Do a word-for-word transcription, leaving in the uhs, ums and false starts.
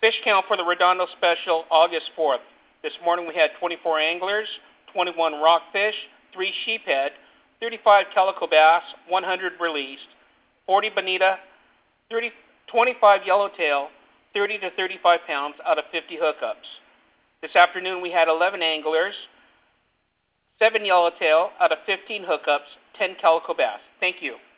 Fish count for the Redondo Special, August fourth. This morning we had twenty-four anglers, twenty-one rockfish, three sheephead, thirty-five calico bass, one hundred released, forty bonita, thirty, twenty-five yellowtail, thirty to thirty-five pounds out of fifty hookups. This afternoon we had eleven anglers, seven yellowtail out of fifteen hookups, ten calico bass. Thank you.